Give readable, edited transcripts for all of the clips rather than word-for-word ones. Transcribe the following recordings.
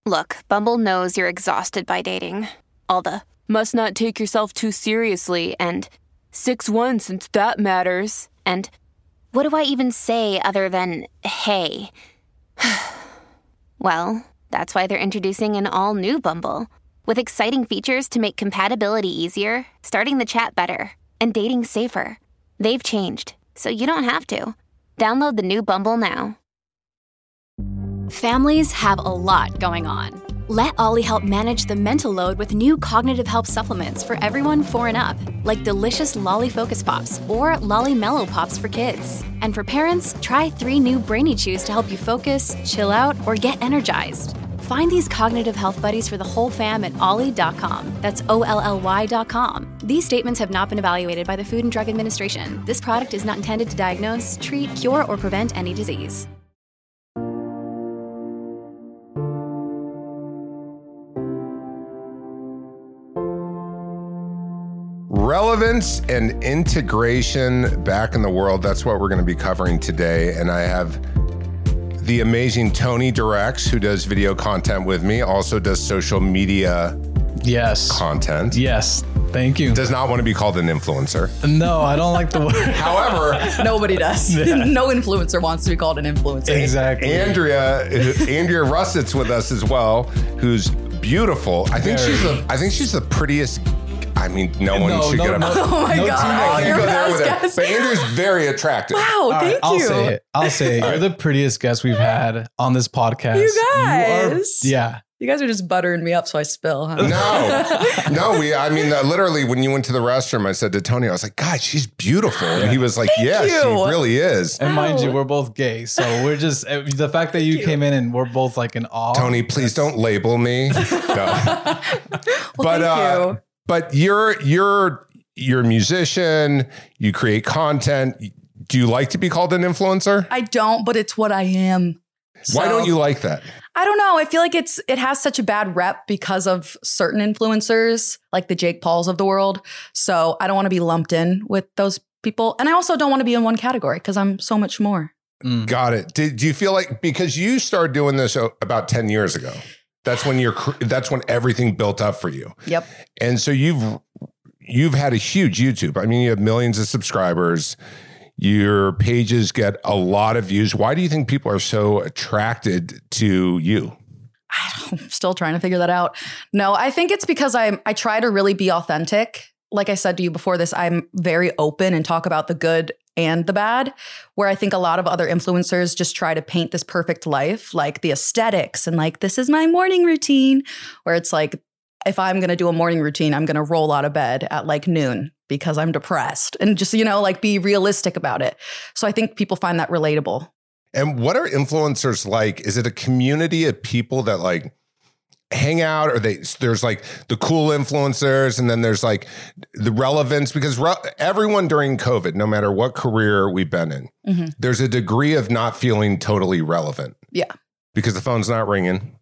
Look, Bumble knows you're exhausted by dating. All the must not take yourself too seriously and 6'1" since that matters. And what do I even say other than hey? Well, that's why they're introducing an all-new Bumble with exciting features to make compatibility easier, starting the chat better, and dating safer. They've changed, so you don't have to. Download the new Bumble now. Families have a lot going on. Let Ollie help manage the mental load with new cognitive help supplements for everyone 4 and up, like delicious Lolly Focus Pops or Lolly Mellow Pops for kids. And for parents, try 3 new Brainy Chews to help you focus, chill out, or get energized. Find these cognitive health buddies for the whole fam at ollie.com. That's OLLY.com. These statements have not been evaluated by the Food and Drug Administration. This product is not intended to diagnose, treat, cure, or prevent any disease. Relevance and integration back in the world. That's what we're going to be covering today. And I have the amazing Tony Directs, who does video content with me, also does social media content. Yes. Thank you. Does not want to be called an influencer. No, I don't like the word. However, nobody does. Yeah. No influencer wants to be called an influencer. Exactly. Andrea Russett's with us as well, who's beautiful. I think she's the prettiest. I mean, no one should get up. Oh my God. You're but Andrew's very attractive. Wow, thank you. I'll say it. You're the prettiest guest we've had on this podcast. You guys. You guys are just buttering me up so I spill, huh? Literally, when you went to the restroom, I said to Tony, I was like, God, she's beautiful. And he was like, she really is. And mind you, we're both gay. So we're just, the fact that you came in and we're both like in awe. Tony, please don't label me. No. Thank you. But you're a musician, you create content. Do you like to be called an influencer? I don't, but it's what I am. Why don't you like that? I don't know. I feel like it has such a bad rep because of certain influencers, like the Jake Pauls of the world. So I don't want to be lumped in with those people. And I also don't want to be in one category because I'm so much more. Got it. Do you feel like, because you started doing this about 10 years ago, that's when everything built up for you. Yep. And so you've had a huge YouTube. I mean, you have millions of subscribers. Your pages get a lot of views. Why do you think people are so attracted to you? I'm still trying to figure that out. No, I think it's because I try to really be authentic. Like I said to you before this, I'm very open and talk about the good and the bad, where I think a lot of other influencers just try to paint this perfect life, like the aesthetics and like, this is my morning routine, where it's like, if I'm going to do a morning routine, I'm going to roll out of bed at like noon because I'm depressed, and just, like be realistic about it. So I think people find that relatable. And what are influencers like? Is it a community of people that like hang out, or there's like the cool influencers, and then there's like the relevance? Because everyone during COVID, no matter what career we've been in, there's a degree of not feeling totally relevant. Yeah. Because the phone's not ringing.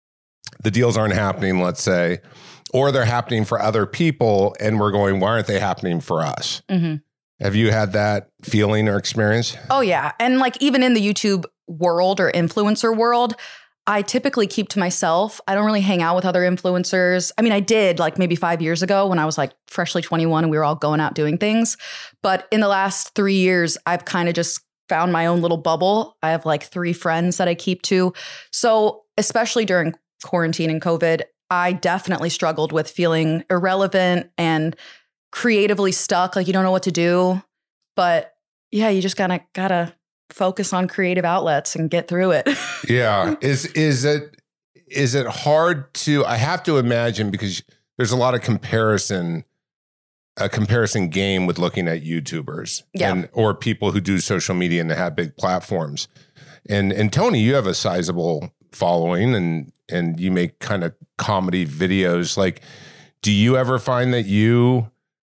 The deals aren't happening, let's say, or they're happening for other people. And we're going, why aren't they happening for us? Have you had that feeling or experience? Oh, yeah. And like even in the YouTube world or influencer world, I typically keep to myself. I don't really hang out with other influencers. I mean, I did like maybe 5 years ago when I was like freshly 21 and we were all going out doing things. But in the last 3 years, I've kind of just found my own little bubble. I have like 3 friends that I keep to. So especially during quarantine and COVID, I definitely struggled with feeling irrelevant and creatively stuck. Like you don't know what to do. But yeah, you just gotta focus on creative outlets and get through it. Yeah. Is it hard to, I have to imagine, because there's a lot of comparison game with looking at YouTubers or people who do social media and have big platforms. And Tony, you have a sizable following and you make kind of comedy videos. Like, do you ever find that you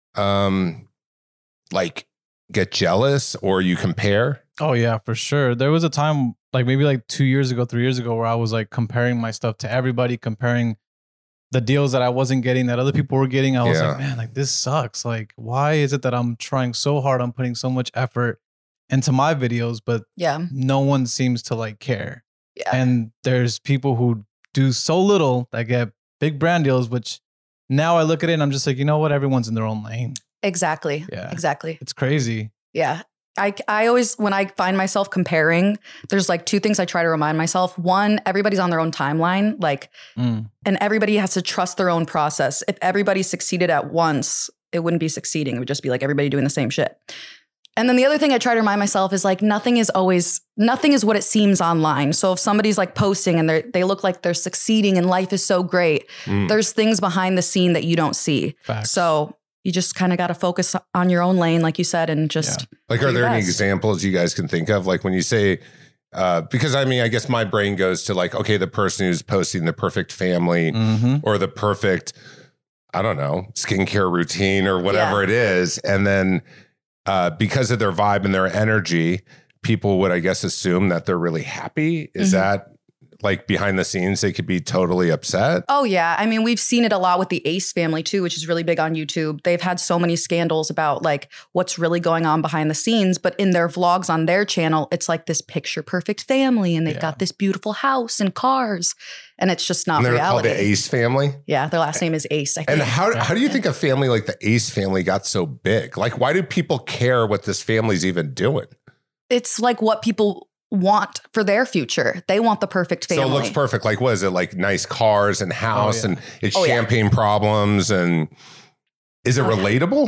like get jealous or you compare? Oh yeah, for sure. There was a time like maybe like 2 years ago, 3 years ago, where I was like comparing my stuff to everybody, comparing the deals that I wasn't getting that other people were getting. I was like, man, like this sucks. Like, why is it that I'm trying so hard? I'm putting so much effort into my videos, but no one seems to like care. Yeah. And there's people who do so little that get big brand deals, which now I look at it and I'm just like, you know what? Everyone's in their own lane. Exactly. Yeah. Exactly. It's crazy. Yeah. I always, when I find myself comparing, there's like two things I try to remind myself. One, everybody's on their own timeline, like, and everybody has to trust their own process. If everybody succeeded at once, it wouldn't be succeeding. It would just be like everybody doing the same shit. And then the other thing I try to remind myself is like, nothing is what it seems online. So if somebody's like posting and they look like they're succeeding and life is so great, there's things behind the scene that you don't see. Facts. So you just kind of got to focus on your own lane, like you said, and just like, are there any examples you guys can think of? Like when you say, because I mean, I guess my brain goes to like, okay, the person who's posting the perfect family or the perfect, I don't know, skincare routine or whatever it is. And then because of their vibe and their energy, people would, I guess, assume that they're really happy. Is that like behind the scenes, they could be totally upset? Oh, yeah. I mean, we've seen it a lot with the Ace family, too, which is really big on YouTube. They've had so many scandals about like what's really going on behind the scenes. But in their vlogs on their channel, it's like this picture perfect family. And they've got this beautiful house and cars. And it's just not reality. They're called the Ace family? Yeah. Their last name is Ace, I think. And how do you think a family like the Ace family got so big? Like, why do people care what this family's even doing? It's like what people want for their future. They want the perfect family. So it looks perfect. Like, what is it? Like nice cars and house and it's champagne problems. And is it relatable?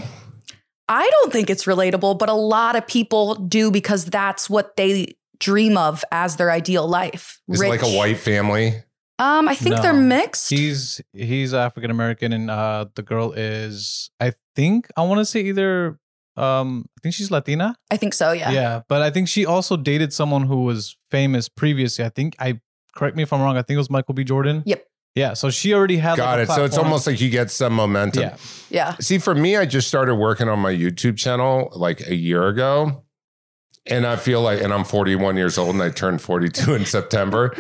I don't think it's relatable, but a lot of people do because that's what they dream of as their ideal life. Is it like a white family? I think they're mixed. He's African American and the girl is, I want to say either I think she's Latina. I think so, yeah. Yeah, but I think she also dated someone who was famous previously. Correct me if I'm wrong, I think it was Michael B. Jordan. Yep. Yeah, so she already had Got it. So it's almost like you get some momentum. Yeah. Yeah. See, for me, I just started working on my YouTube channel like a year ago. And I feel like, and I'm 41 years old and I turned 42 in September.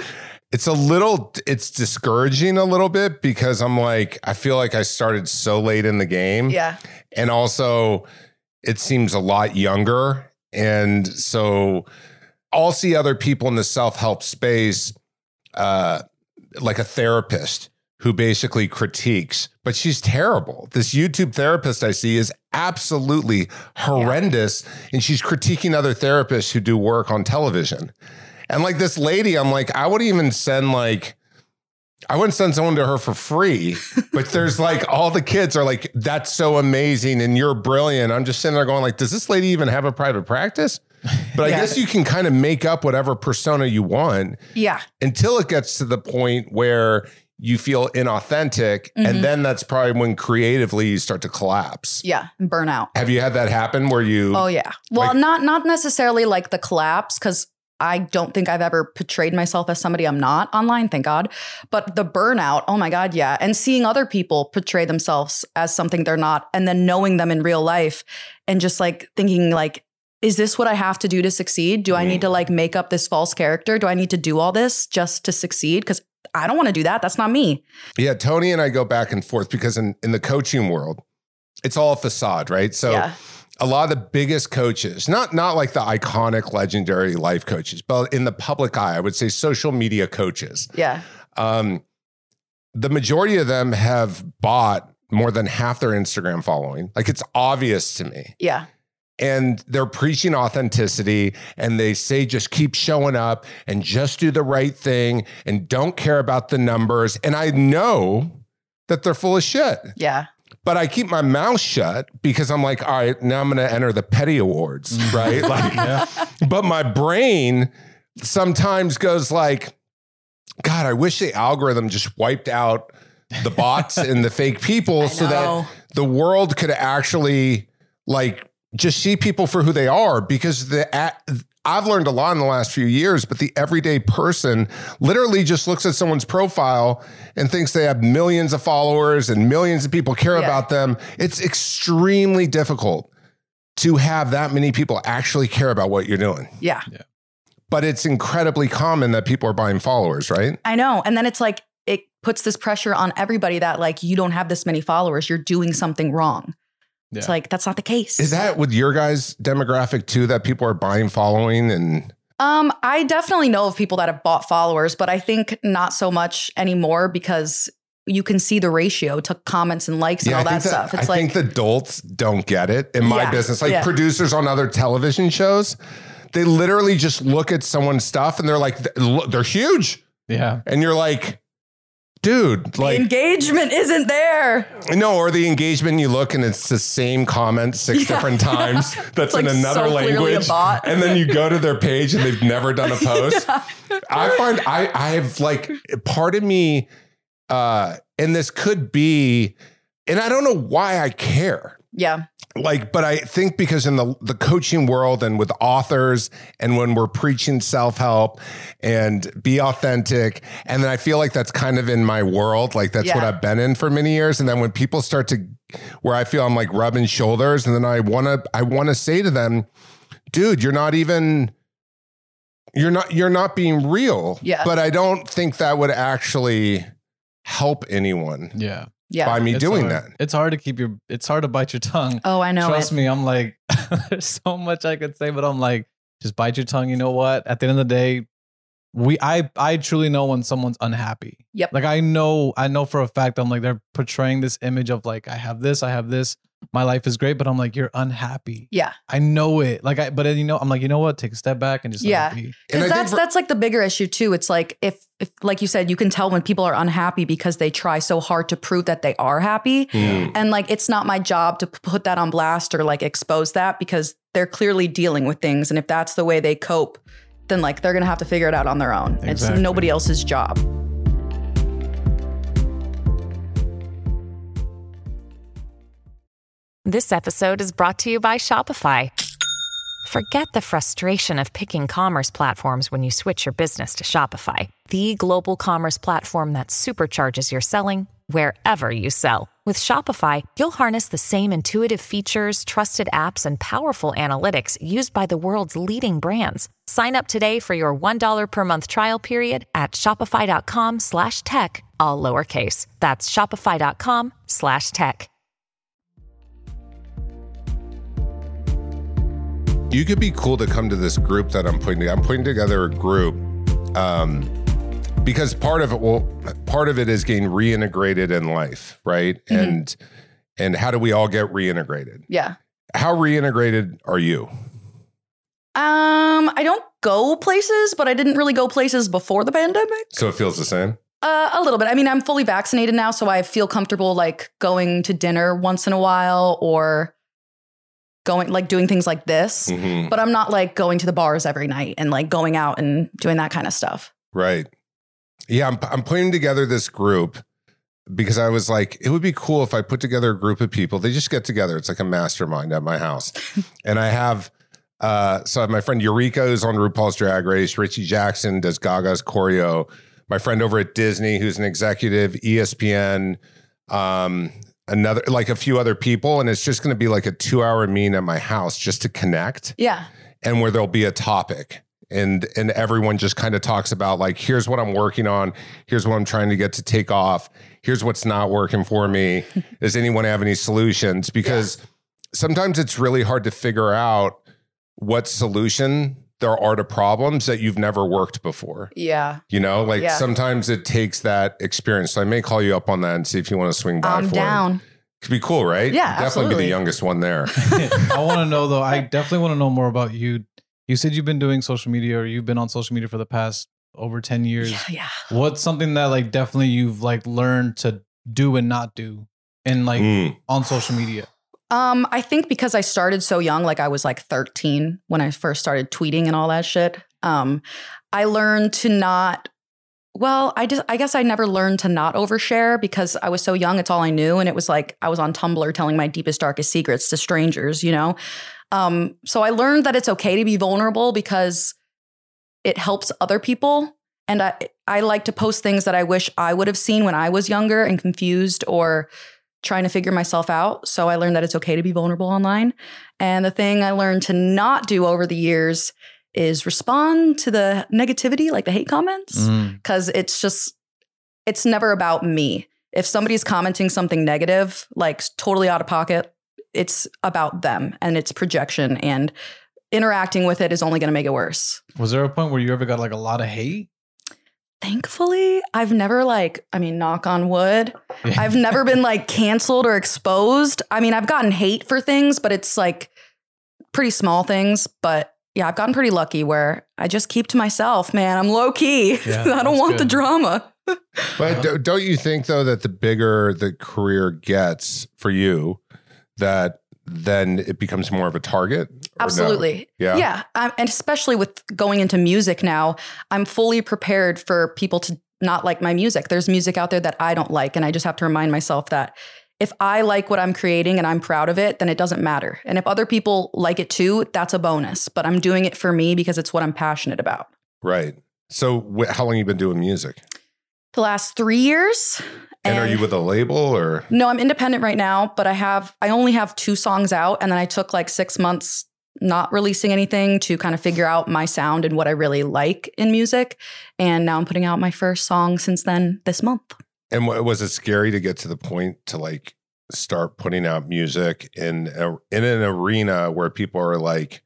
It's discouraging a little bit because I'm like, I feel like I started so late in the game. Yeah. And also it seems a lot younger. And so I'll see other people in the self-help space, like a therapist who basically critiques, but she's terrible. This YouTube therapist I see is absolutely horrendous. And she's critiquing other therapists who do work on television. And like this lady, I'm like, I wouldn't send someone to her for free, but there's like all the kids are like, that's so amazing and you're brilliant. I'm just sitting there going like, does this lady even have a private practice? But I guess you can kind of make up whatever persona you want. Yeah. Until it gets to the point where you feel inauthentic. And then that's probably when creatively you start to collapse. Yeah. And burn out. Have you had that happen where you? Oh yeah. Well, not necessarily like the collapse, because I don't think I've ever portrayed myself as somebody I'm not online, thank God. But the burnout, oh my God, yeah. And seeing other people portray themselves as something they're not, and then knowing them in real life and just like thinking like, is this what I have to do to succeed? Do I need to like make up this false character? Do I need to do all this just to succeed? Because I don't want to do that. That's not me. Yeah, Tony and I go back and forth because in the coaching world, it's all a facade, right? So a lot of the biggest coaches, not like the iconic, legendary life coaches, but in the public eye, I would say social media coaches. Yeah. The majority of them have bought more than half their Instagram following. Like it's obvious to me. Yeah. And they're preaching authenticity and they say, just keep showing up and just do the right thing and don't care about the numbers. And I know that they're full of shit. Yeah. But I keep my mouth shut because I'm like, all right, now I'm going to enter the petty awards, right? But my brain sometimes goes like, God, I wish the algorithm just wiped out the bots and the fake people so that the world could actually like just see people for who they are, because I've learned a lot in the last few years, but the everyday person literally just looks at someone's profile and thinks they have millions of followers and millions of people care about them. It's extremely difficult to have that many people actually care about what you're doing. Yeah. But it's incredibly common that people are buying followers, right? I know. And then it's like, it puts this pressure on everybody that like, you don't have this many followers, you're doing something wrong. It's like, that's not the case. Is that with your guys' demographic too, that people are buying following? And I definitely know of people that have bought followers, but I think not so much anymore because you can see the ratio to comments and likes and all that stuff. It's I think the adults don't get it in my business. Like producers on other television shows, they literally just look at someone's stuff and they're like, they're huge. Yeah. And you're like, dude, like the engagement isn't there. No, or the engagement, you look and it's the same comment 6 different times. That's like in another language. And then you go to their page and they've never done a post. I find I have like part of me, and this could be, and I don't know why I care. Yeah. Like, but I think because in the coaching world and with authors and when we're preaching self-help and be authentic, and then I feel like that's kind of in my world. Like that's what I've been in for many years. And then when people start to, where I feel I'm like rubbing shoulders, and then I want to say to them, dude, you're not being real. Yeah. But I don't think that would actually help anyone. Yeah. Yeah. By me doing hard. that. It's hard to bite your tongue. Oh, I know. Trust me. I'm like, there's so much I could say, but I'm like, just bite your tongue. You know what? At the end of the day, I truly know when someone's unhappy. Yep. Like I know for a fact, I'm like, they're portraying this image of like, I have this, my life is great, but I'm like, you're unhappy. Yeah. I know it. Like, I'm like, you know what? Take a step back and just let it be. Because that's like the bigger issue too. It's like, if like you said, you can tell when people are unhappy because they try so hard to prove that they are happy. And like, it's not my job to put that on blast or like expose that because they're clearly dealing with things. And if that's the way they cope, then like, they're going to have to figure it out on their own. Exactly. It's nobody else's job. This episode is brought to you by Shopify. Forget the frustration of picking commerce platforms when you switch your business to Shopify, the global commerce platform that supercharges your selling wherever you sell. With Shopify, you'll harness the same intuitive features, trusted apps, and powerful analytics used by the world's leading brands. Sign up today for your $1 per month trial period at shopify.com/tech, all lowercase. That's shopify.com/tech. You could be cool to come to this group that I'm putting together. I'm putting together a group because part of it is getting reintegrated in life, right? Mm-hmm. And how do we all get reintegrated? Yeah. How reintegrated are you? I don't go places, but I didn't really go places before the pandemic. So it feels the same? A little bit. I mean, I'm fully vaccinated now, so I feel comfortable like going to dinner once in a while or doing things like this, but I'm not like going to the bars every night and like going out and doing that kind of stuff. Right. Yeah. I'm putting together this group because I was like, it would be cool if I put together a group of people. They just get together. It's like a mastermind at my house. And I have, so I have my friend Eureka who's on RuPaul's Drag Race. Richie Jackson does Gaga's choreo. My friend over at Disney, who's an executive, ESPN, another, like a few other people. And it's just going to be like a 2-hour meeting at my house just to connect. Yeah. And where there'll be a topic and everyone just kind of talks about like, here's what I'm working on. Here's what I'm trying to get to take off. Here's what's not working for me. Does anyone have any solutions? Because sometimes it's really hard to figure out what solution there are to problems that you've never worked before. Yeah. You know, like sometimes it takes that experience. So I may call you up on that and see if you want to swing by. I'm down. Could be cool, right? Yeah, definitely absolutely. be the youngest one there. I want to know though. I definitely want to know more about you. You said you've been doing social media, or you've been on social media for the past over 10 years. Yeah. What's something that like definitely you've like learned to do and not do and like on social media? I think because I started so young, like I was like 13 when I first started tweeting and all that shit. I learned to not, I guess I never learned to not overshare because I was so young. It's all I knew. And it was like, I was on Tumblr telling my deepest, darkest secrets to strangers, you know? So I learned that it's okay to be vulnerable because it helps other people. And I like to post things that I wish I would have seen when I was younger and confused or trying to figure myself out. So I learned that it's okay to be vulnerable online. And the thing I learned to not do over the years is respond to the negativity, like the hate comments, because it's never about me. If somebody's commenting something negative, like totally out of pocket, it's about them and it's projection. And interacting with it is only going to make it worse. Was there a point where you ever got like a lot of hate? Thankfully, I've never knock on wood, I've never been like canceled or exposed. I mean, I've gotten hate for things, but it's like pretty small things. But yeah, I've gotten pretty lucky where I just keep to myself, man. I'm low key. I don't want the drama. But don't you think though that the bigger the career gets for you, that then it becomes more of a target? Absolutely. No? Yeah. And especially with going into music now, I'm fully prepared for people to not like my music. There's music out there that I don't like. And I just have to remind myself that if I like what I'm creating and I'm proud of it, then it doesn't matter. And if other people like it too, that's a bonus. But I'm doing it for me because it's what I'm passionate about. Right. So how long have you been doing music? The last 3 years. And are you with a label or? No, I'm independent right now, but I only have 2 songs out. And then I took like 6 months not releasing anything to kind of figure out my sound and what I really like in music. And now I'm putting out my first song since then this month. And was it scary to get to the point to like start putting out music in an arena where people are like,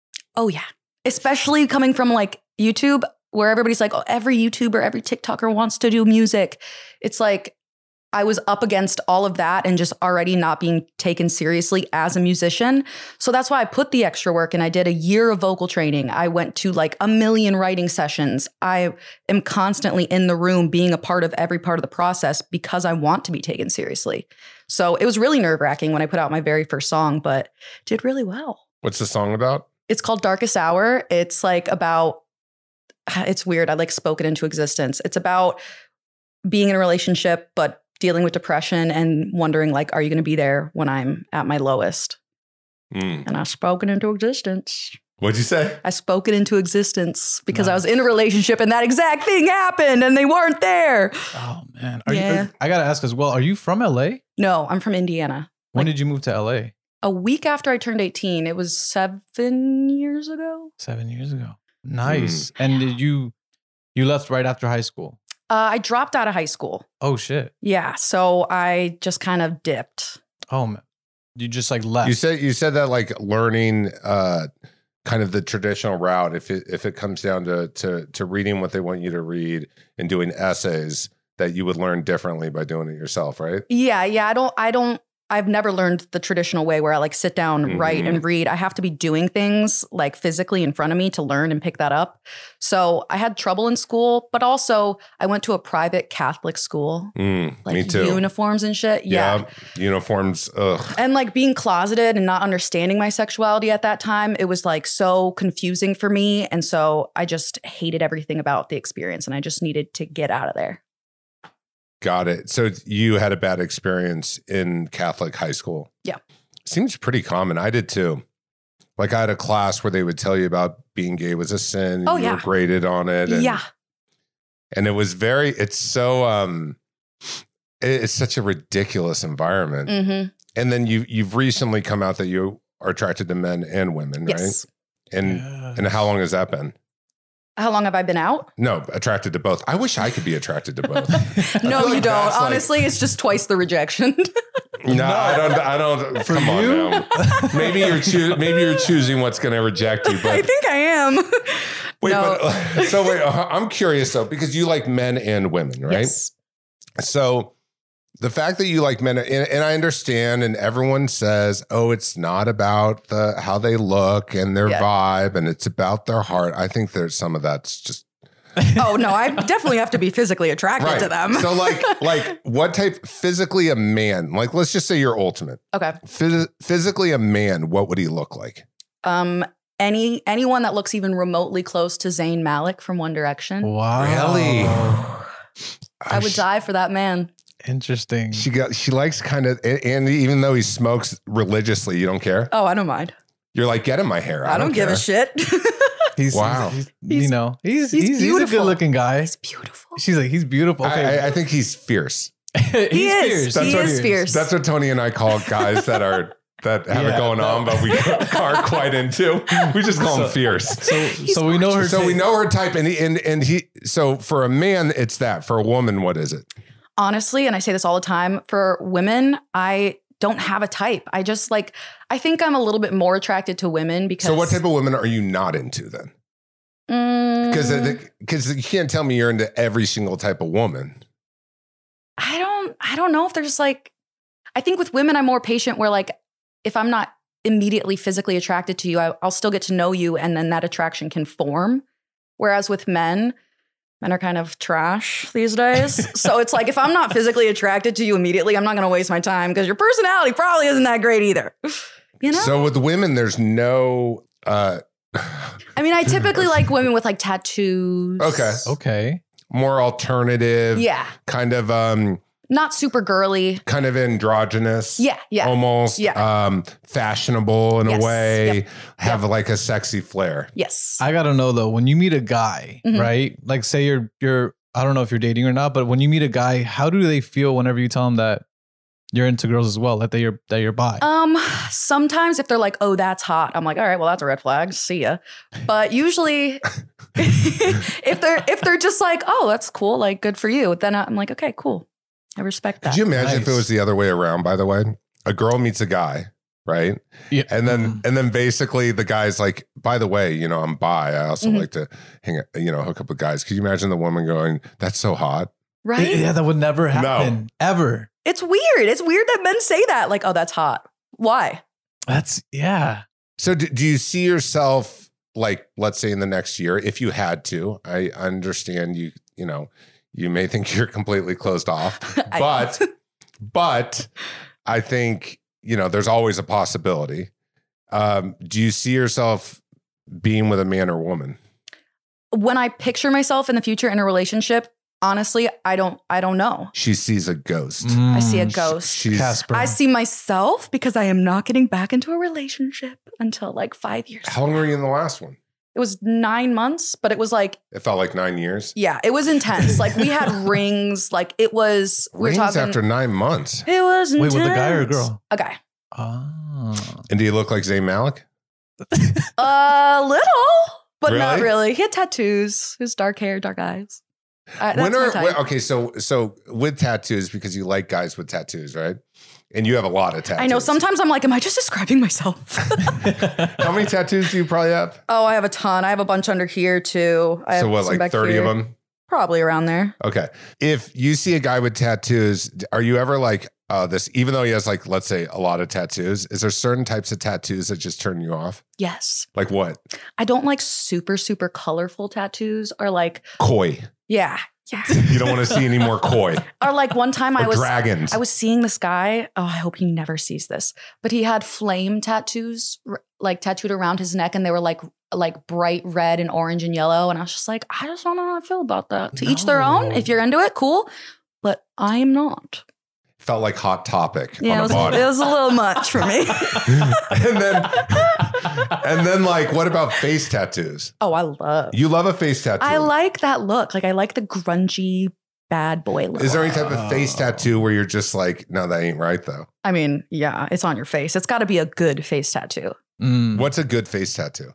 oh yeah, especially coming from like YouTube, where everybody's like, oh, every YouTuber, every TikToker wants to do music. It's like, I was up against all of that and just already not being taken seriously as a musician. So that's why I put the extra work in. I did a year of vocal training. I went to like 1 million writing sessions. I am constantly in the room being a part of every part of the process because I want to be taken seriously. So it was really nerve-wracking when I put out my very first song, but did really well. What's the song about? It's called Darkest Hour. It's like about, it's weird. I like spoke it into existence. It's about being in a relationship, but dealing with depression and wondering like, are you going to be there when I'm at my lowest? And I spoke it into existence. What'd you say? I spoke it into existence because I was in a relationship and that exact thing happened and they weren't there. Oh man. I got to ask as well, are you from LA? No, I'm from Indiana. When did you move to LA? A week after I turned 18. It was 7 years ago. 7 years ago. Nice. And did you left right after high school? I dropped out of high school. Oh, shit. Yeah. So I just kind of dipped. Oh, man. You just like left. You said that like learning kind of the traditional route, if it comes down to reading what they want you to read and doing essays, that you would learn differently by doing it yourself, right? Yeah. I've never learned the traditional way where I like sit down, write and read. I have to be doing things like physically in front of me to learn and pick that up. So I had trouble in school, but also I went to a private Catholic school. Like me too. Uniforms and shit. Yeah. Uniforms. Ugh. And like being closeted and not understanding my sexuality at that time, it was like so confusing for me. And so I just hated everything about the experience and I just needed to get out of there. Got it. So you had a bad experience in Catholic high school. Yeah. Seems pretty common. I did too. Like I had a class where they would tell you about being gay was a sin. Oh, you yeah. were graded on it. And, yeah. And it was it's such a ridiculous environment. Mm-hmm. And then you've recently come out that you are attracted to men and women, yes. right? And how long has that been? How long have I been out? No, attracted to both. I wish I could be attracted to both. No, you don't. Honestly, it's just twice the rejection. No, I don't. Come on now. Maybe you're choosing what's going to reject you. But I think I am. Wait, no. Wait. I'm curious though, because you like men and women, right? Yes. So the fact that you like men, and I understand, and everyone says, oh, it's not about how they look and their vibe, and it's about their heart. I think there's some of that's just. Oh, no, I definitely have to be physically attracted to them. So like what type, physically a man, like let's just say you're ultimate. Okay. Physically a man, what would he look like? Anyone that looks even remotely close to Zayn Malik from One Direction. Wow. Really? I would die for that man. Interesting. She likes kind of, and even though he smokes religiously, you don't care? Oh, I don't mind. You're like, get in my hair. I don't give a shit. Wow. He's a good looking guy. He's beautiful. She's like, he's beautiful. Okay. I think he's fierce. He is fierce. That's what Tony and I call guys that have it going on, but we aren't quite into. We just call him fierce. So we know her. So we know her type, and he. So for a man, it's that. For a woman, what is it? Honestly, and I say this all the time, for women, I don't have a type. I just like, I think I'm a little bit more attracted to women because. So what type of women are you not into then? Because you can't tell me you're into every single type of woman. I don't know if they're just like, I think with women, I'm more patient where like, if I'm not immediately physically attracted to you, I'll still get to know you and then that attraction can form. Whereas with men are kind of trash these days. So it's like, if I'm not physically attracted to you immediately, I'm not going to waste my time because your personality probably isn't that great either. You know? So with women, there's no... I mean, I typically like women with like tattoos. Okay. More alternative. Yeah. Kind of... not super girly. Kind of androgynous. Yeah. Almost. Yeah. Fashionable in a way. Yep. Have like a sexy flair. Yes. I gotta know though, when you meet a guy, right? Like say you're I don't know if you're dating or not, but when you meet a guy, how do they feel whenever you tell them that you're into girls as well, that you're bi? Sometimes if they're like, oh, that's hot, I'm like, all right, well, that's a red flag. See ya. But usually if they're just like, oh, that's cool, like good for you, then I'm like, okay, cool. I respect that. Could you imagine if it was the other way around, by the way? A girl meets a guy, right? Yeah. And then basically the guy's like, by the way, you know, I'm bi. I also like to hook up with guys. Could you imagine the woman going, that's so hot? Right? Yeah, that would never happen. Ever. It's weird. It's weird that men say that. Like, oh, that's hot. Why? Yeah. So do you see yourself, like, let's say in the next year, if you had to, I understand you know, you may think you're completely closed off, but I think, you know, there's always a possibility. Do you see yourself being with a man or woman? When I picture myself in the future in a relationship, honestly, I don't know. She sees a ghost. I see a ghost. She's Casper. I see myself because I am not getting back into a relationship until like 5 years. How long were you in the last one? It was 9 months, but it was like, It felt like 9 years. yeah, it was intense. Like we had rings. Like it was, we were Rings talking after 9 months. It was intense. Wait, with a guy or a girl? A guy. Oh. And do you look like Zayn Malik? A little, but not Really? really. He had tattoos. His dark hair, dark eyes. That's my type. Okay, so with tattoos, because you like guys with tattoos, right? And you have a lot of tattoos. I know. Sometimes I'm like, am I just describing myself? How many tattoos do you probably have? Oh, I have a ton. I have a bunch under here too. I have So what, some like back 30 here. of them? Probably around there. Okay. If you see a guy with tattoos, are you ever like, this, even though he has like, let's say a lot of tattoos, is there certain types of tattoos that just turn you off? Yes. Like what? I don't like super, super colorful tattoos or like, Koi. yeah. You don't want to see any more koi. Or like one time Or dragons. I was seeing this guy. Oh, I hope he never sees this. But he had flame tattoos like tattooed around his neck, and they were like bright red and orange and yellow. And I was just like, I just don't know how I feel about that. To each their own. If you're into it, cool. But I am not. Felt like Hot Topic Yeah, on a body. it was a little much for me. and then like, what about face tattoos? Oh, I love. You love a face tattoo. I like that look. Like I like the grungy bad boy look. Is there any type of face tattoo where you're just like, no, that ain't right though? I mean, yeah, it's on your face. It's got to be a good face tattoo. What's a good face tattoo?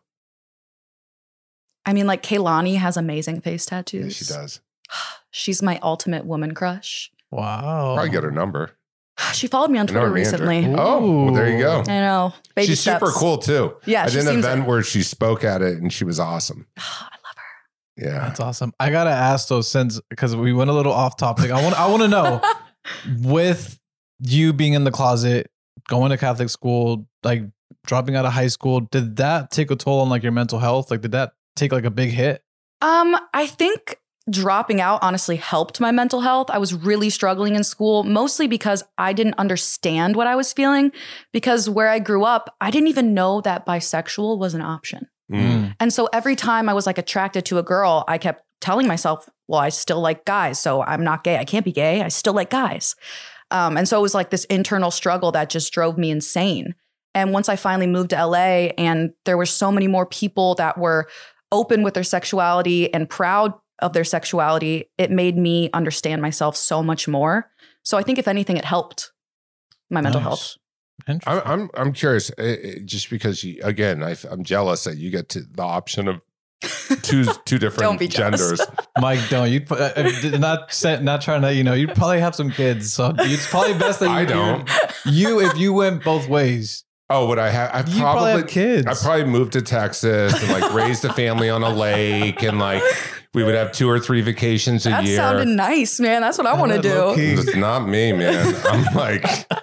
I mean, like Kehlani has amazing face tattoos. Yeah, she does. She's my ultimate woman crush. Wow. Probably get her number. She followed me on I know Twitter her manager. recently. Oh, well, there you go. I know. Baby She's steps. super cool too. Yeah, I she did an seems event like- where she spoke at it and she was awesome. I love her. Yeah. That's awesome. I gotta ask though, because we went a little off topic. I want to know, with you being in the closet, going to Catholic school, like dropping out of high school, did that take a toll on like your mental health? Like, did that take like a big hit? I think dropping out honestly helped my mental health. I was really struggling in school, mostly because I didn't understand what I was feeling. Because where I grew up, I didn't even know that bisexual was an option. And so every time I was like attracted to a girl, I kept telling myself, well, I still like guys, so I'm not gay. I can't be gay. I still like guys. And so it was like this internal struggle that just drove me insane. And once I finally moved to LA and there were so many more people that were open with their sexuality and proud of their sexuality, it made me understand myself so much more. So I think if anything, it helped my mental health. I'm curious, just because I'm jealous that you get to the option of two Don't different be jealous. genders. Mike, don't you not trying to, you'd probably have some kids. So it's probably best that I don't. If you went both ways. Oh, would I have? You probably have kids. I probably moved to Texas and like raised a family on a lake, and like we would have 2 or 3 vacations a That year. sounded nice, man. That's what I want to do. It's not me, man. I'm like,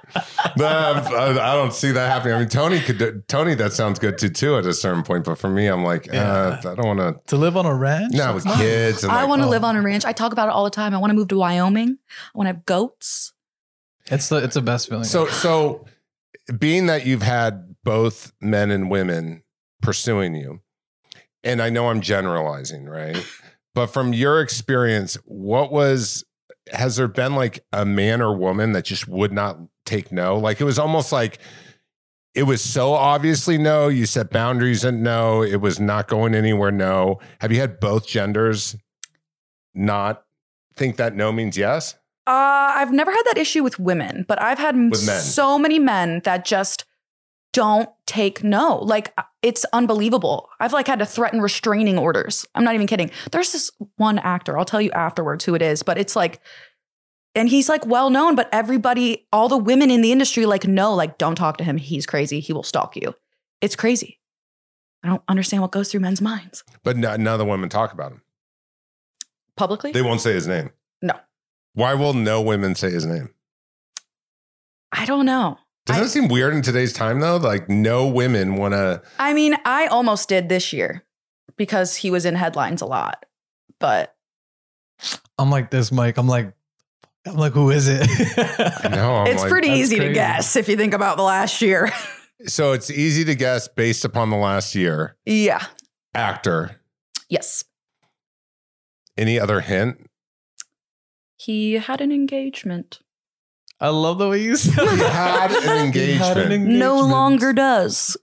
I don't see that happening. I mean, Tony, that sounds good too at a certain point. But for me, I'm like, I don't want to live on a ranch. No, with kids. And I like, want to live on a ranch. I talk about it all the time. I want to move to Wyoming. I want to have goats. It's the best feeling. So being that you've had both men and women pursuing you, and I know I'm generalizing, right? But from your experience, has there been like a man or woman that just would not take no? Like it was almost like it was so obviously no, you set boundaries and no, it was not going anywhere, no. Have you had both genders not think that no means yes? I've never had that issue with women, but I've had so many men that just don't take no. Like it's unbelievable. I've like had to threaten restraining orders. I'm not even kidding. There's this one actor, I'll tell you afterwards who it is, but it's like, and he's like well known, but everybody, all the women in the industry like, no, like don't talk to him. He's crazy. He will stalk you. It's crazy. I don't understand what goes through men's minds. But none of the women talk about him. Publicly? They won't say his name. No. Why will no women say his name? I don't know. Doesn't it seem weird in today's time though? Like no women want to. I mean, I almost did this year because he was in headlines a lot, but. I'm like this, Mike. I'm like, who is it? No, it's like, pretty easy crazy to guess if you think about the last year. So it's easy to guess based upon the last year. Yeah. Actor. Yes. Any other hint? He had an engagement. I love the way you said He had an engagement. No longer does.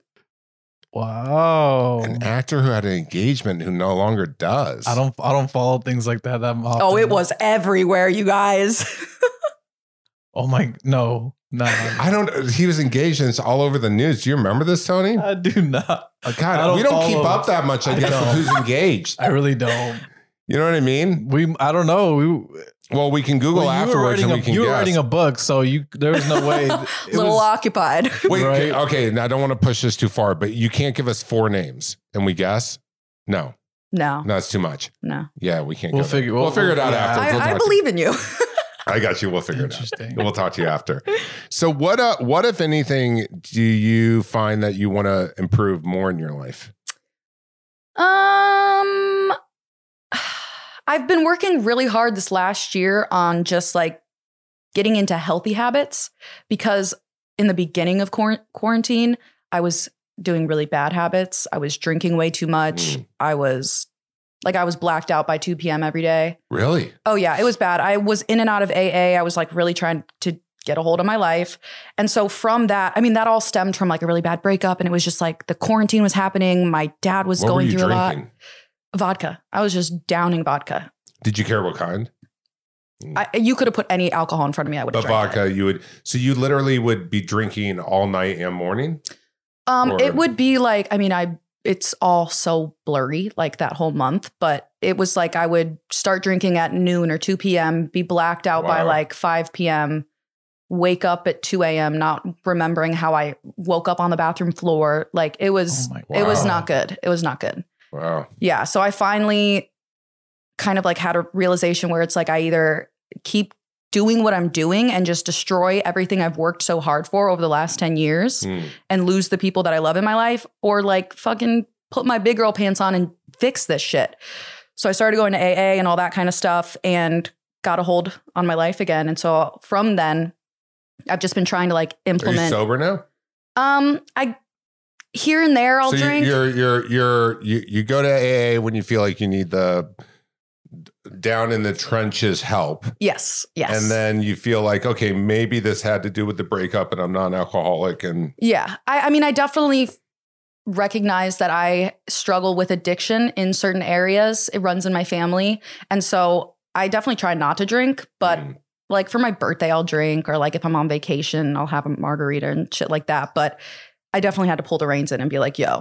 Wow. An actor who had an engagement who no longer does. I don't follow things like that often. Oh, it was everywhere, you guys. Oh my, no. I don't, he was engaged and it's all over the news. Do you remember this, Tony? I do not. God, we don't keep up that much, I guess, with who's engaged. I really don't. You know what I mean? I don't know. Well, we can Google afterwards and we can guess. You were writing a book, so there was no way. Occupied. Wait, right? Okay, now I don't want to push this too far, but you can't give us 4 names and we guess? No. No. No, it's too much. No. Yeah, we can't. We'll figure it out after. I believe in you. I got you. We'll figure it out. We'll talk to you after. So what if anything, do you find that you want to improve more in your life? I've been working really hard this last year on just like getting into healthy habits because in the beginning of quarantine, I was doing really bad habits. I was drinking way too much. I was blacked out by 2 p.m. every day. Really? Oh yeah, it was bad. I was in and out of AA. I was like really trying to get a hold of my life. And so from that, I mean, that all stemmed from like a really bad breakup. And it was just like the quarantine was happening. My dad was going through a lot. Vodka. I was just downing vodka. Did you care what kind? You could have put any alcohol in front of me. I would have drank vodka, it. you would. So you literally would be drinking all night and morning? It would be like, I mean, it's all so blurry, like that whole month, but it was like I would start drinking at noon or 2 p.m., be blacked out by like 5 p.m., wake up at 2 a.m., not remembering how I woke up on the bathroom floor. Like it was not good. It was not good. Wow. Yeah. So I finally kind of like had a realization where it's like I either keep doing what I'm doing and just destroy everything I've worked so hard for over the last 10 years and lose the people that I love in my life, or like fucking put my big girl pants on and fix this shit. So I started going to AA and all that kind of stuff and got a hold on my life again. And so from then I've just been trying to like implement. Are you sober now? I here and there I'll drink. You go to AA when you feel like you need the down in the trenches help. Yes. And then you feel like, okay, maybe this had to do with the breakup and I'm not an alcoholic. And yeah, I mean, I definitely recognize that I struggle with addiction in certain areas. It runs in my family. And so I definitely try not to drink, but like for my birthday, I'll drink, or like if I'm on vacation, I'll have a margarita and shit like that. But I definitely had to pull the reins in and be like, yo,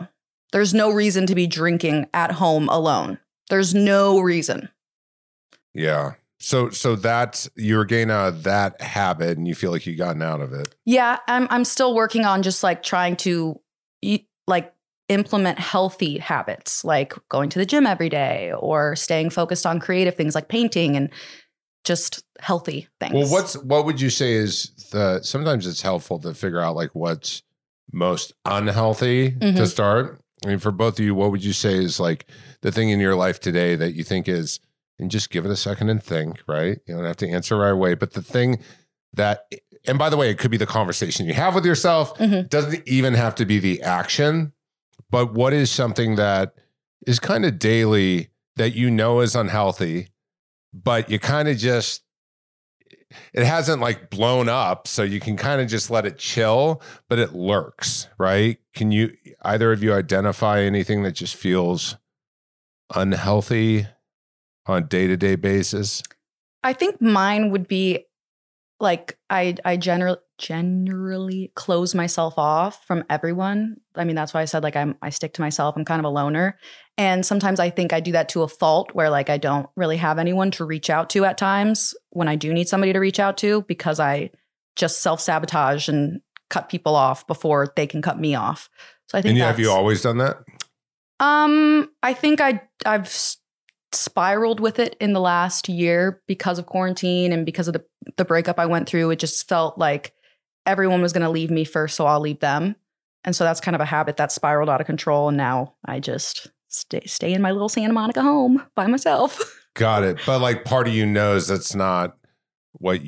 There's no reason to be drinking at home alone. There's no reason. Yeah. So that's, you're getting out of that habit and you feel like you've gotten out of it. Yeah. I'm still working on just like trying to implement healthy habits, like going to the gym every day or staying focused on creative things like painting and just healthy things. Well, what would you say is sometimes it's helpful to figure out like what's most unhealthy to start? I mean, for both of you, what would you say is like the thing in your life today that you think is, and just give it a second and think, right? You don't have to answer right away, but the thing that, and by the way, it could be the conversation you have with yourself. It doesn't even have to be the action, but what is something that is kind of daily that you know is unhealthy, but you kind of just, it hasn't like blown up, so you can kind of just let it chill, but it lurks, right? Can you, either of you, identify anything that just feels unhealthy on a day-to-day basis? I think mine would be like I generally close myself off from everyone. I mean, that's why I said like I stick to myself. I'm kind of a loner. And sometimes I think I do that to a fault where like I don't really have anyone to reach out to at times when I do need somebody to reach out to, because I just self-sabotage and cut people off before they can cut me off. So I think have you always done that? I think I've spiraled with it in the last year because of quarantine and because of the breakup I went through. It just felt like everyone was going to leave me first, so I'll leave them. And so that's kind of a habit that spiraled out of control. And now I just stay in my little Santa Monica home by myself. Got it. But like part of you knows that's not what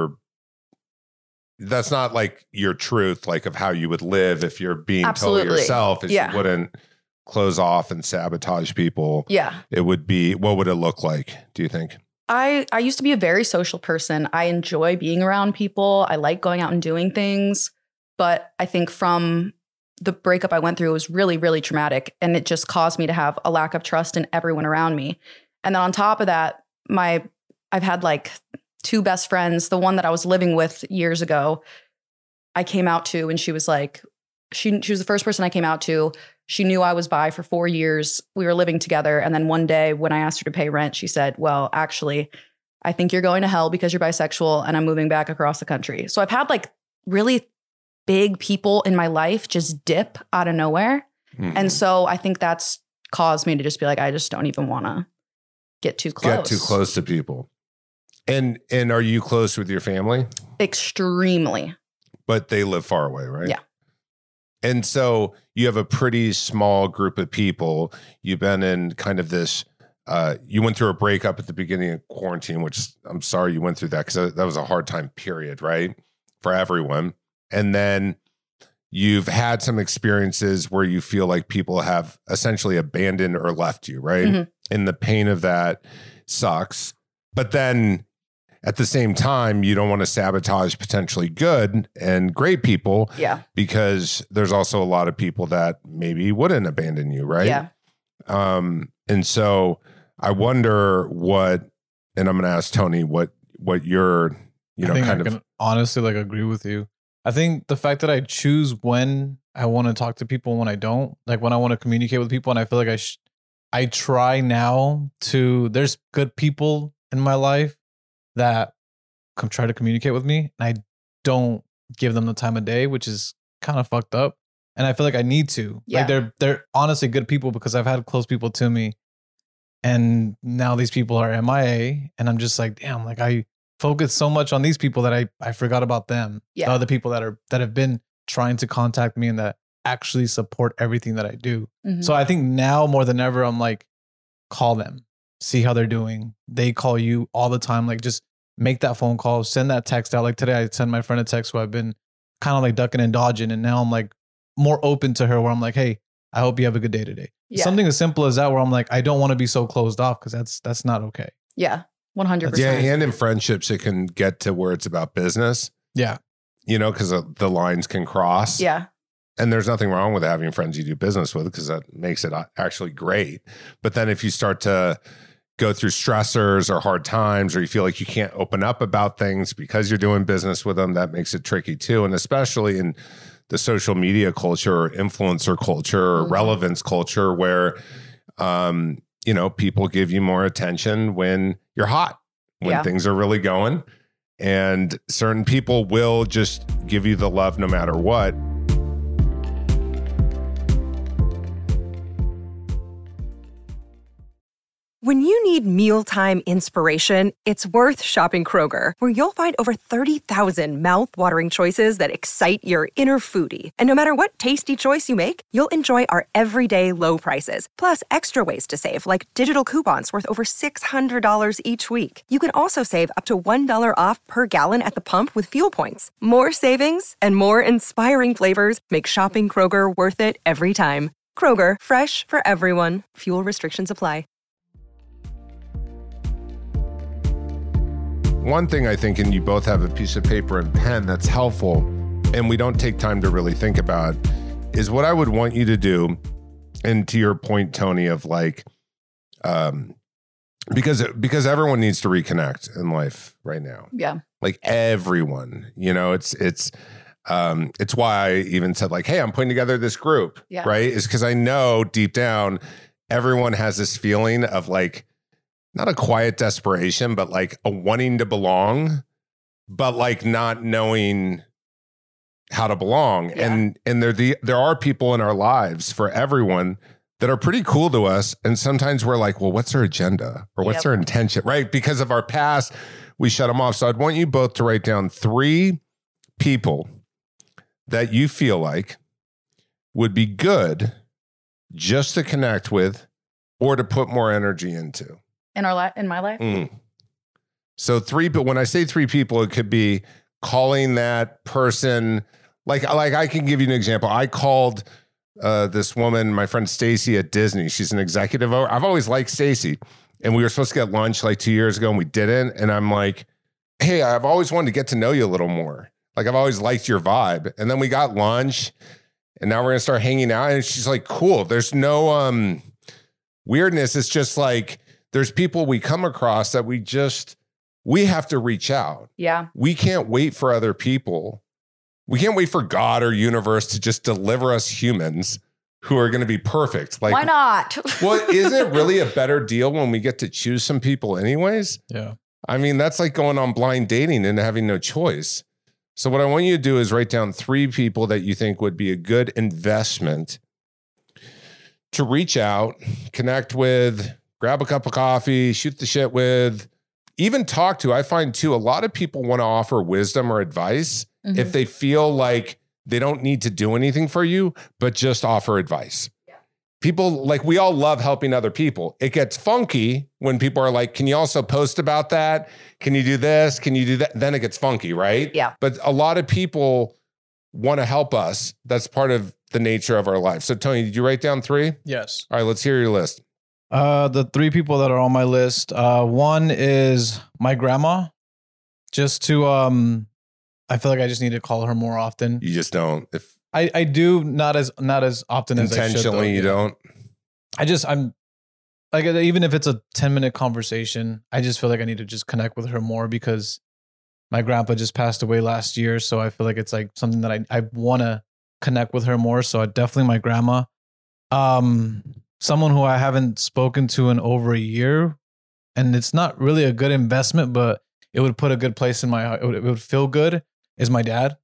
that's not like your truth, like of how you would live if you're being totally yourself. Is you wouldn't close off and sabotage people. Yeah. It would be, what would it look like, do you think? I used to be a very social person. I enjoy being around people. I like going out and doing things. But I think from the breakup I went through, it was really, really traumatic. And it just caused me to have a lack of trust in everyone around me. And then on top of that, I've had like 2 best friends. The one that I was living with years ago, I came out to, and she was like, she was the first person I came out to. She knew I was bi for 4 years. We were living together. And then one day when I asked her to pay rent, she said, well, actually, I think you're going to hell because you're bisexual and I'm moving back across the country. So I've had like really big people in my life just dip out of nowhere. And so I think that's caused me to just be like, I just don't even want to get too close. Get too close to people. And are you close with your family? Extremely. But they live far away, right? Yeah. And so you have a pretty small group of people. You've been in kind of this, you went through a breakup at the beginning of quarantine, which I'm sorry you went through that because that was a hard time period, right? For everyone. And then you've had some experiences where you feel like people have essentially abandoned or left you, right? And the pain of that sucks. But then at the same time, you don't want to sabotage potentially good and great people. Yeah. Because there's also a lot of people that maybe wouldn't abandon you, right? Yeah. And so I wonder and I'm going to ask Tony what your, I can honestly like agree with you. I think the fact that I choose when I want to talk to people and when I don't, like when I want to communicate with people, and I feel like I try now there's good people in my life that try to communicate with me, and I don't give them the time of day, which is kind of fucked up. And I feel like I need to. Yeah. Like they're honestly good people because I've had close people to me, and now these people are MIA, and I'm just like, damn, like I focus so much on these people that I forgot about them. Yeah. The other people that have been trying to contact me and that actually support everything that I do. So I think now more than ever, I'm like, call them, see how they're doing. They call you all the time. Like just make that phone call, send that text out. Like today I sent my friend a text who I've been kind of like ducking and dodging. And now I'm like more open to her where I'm like, hey, I hope you have a good day today. Yeah. Something as simple as that where I'm like, I don't want to be so closed off because that's not okay. Yeah. 100%. Yeah. And in friendships, it can get to where it's about business. Yeah. You know, because the lines can cross. Yeah. And there's nothing wrong with having friends you do business with because that makes it actually great. But then if you start to go through stressors or hard times, or you feel like you can't open up about things because you're doing business with them, that makes it tricky too. And especially in the social media culture or influencer culture or relevance culture where, you know, people give you more attention when you're hot, when things are really going. And certain people will just give you the love no matter what. When you need mealtime inspiration, it's worth shopping Kroger, where you'll find over 30,000 mouth-watering choices that excite your inner foodie. And no matter what tasty choice you make, you'll enjoy our everyday low prices, plus extra ways to save, like digital coupons worth over $600 each week. You can also save up to $1 off per gallon at the pump with fuel points. More savings and more inspiring flavors make shopping Kroger worth it every time. Kroger, fresh for everyone. Fuel restrictions apply. One thing I think, and you both have a piece of paper and pen that's helpful, and we don't take time to really think about, is what I would want you to do. And to your point, Tony, of like, because everyone needs to reconnect in life right now. Yeah. Like everyone, you know, it's why I even said like, hey, I'm putting together this group, right? Is because I know deep down, everyone has this feeling of like, not a quiet desperation, but like a wanting to belong, but like not knowing how to belong. Yeah. And there are people in our lives for everyone that are pretty cool to us. And sometimes we're like, well, what's their agenda or what's their intention, right? Because of our past, we shut them off. So I'd want you both to write down 3 people that you feel like would be good just to connect with or to put more energy into. In my life? So 3, but when I say 3 people, it could be calling that person, like I can give you an example. I called this woman, my friend Stacy at Disney. She's an executive. I've always liked Stacy. And we were supposed to get lunch like 2 years ago and we didn't. And I'm like, hey, I've always wanted to get to know you a little more. Like I've always liked your vibe. And then we got lunch and now we're going to start hanging out. And she's like, cool. There's no weirdness. It's just like, there's people we come across that we have to reach out. Yeah. We can't wait for other people. We can't wait for God or universe to just deliver us humans who are going to be perfect. Like, why not? Well, isn't it really a better deal when we get to choose some people anyways? Yeah. I mean, that's like going on blind dating and having no choice. So what I want you to do is write down 3 people that you think would be a good investment to reach out, connect with, grab a cup of coffee, shoot the shit with, even talk to. I find too, a lot of people want to offer wisdom or advice if they feel like they don't need to do anything for you, but just offer advice. Yeah. People, like, we all love helping other people. It gets funky when people are like, can you also post about that? Can you do this? Can you do that? Then it gets funky, right? Yeah. But a lot of people want to help us. That's part of the nature of our life. So Tony, did you write down 3? Yes. All right, let's hear your list. The 3 people that are on my list. One is my grandma. Just to, I feel like I just need to call her more often. You just don't. If I do not as often as I should. Intentionally, you don't. I'm like, even if it's a 10-minute conversation, I just feel like I need to just connect with her more because my grandpa just passed away last year. So I feel like it's like something that I want to connect with her more. So definitely my grandma. Someone who I haven't spoken to in over a year, and it's not really a good investment, but it would put a good place in my heart. It would feel good, is my dad.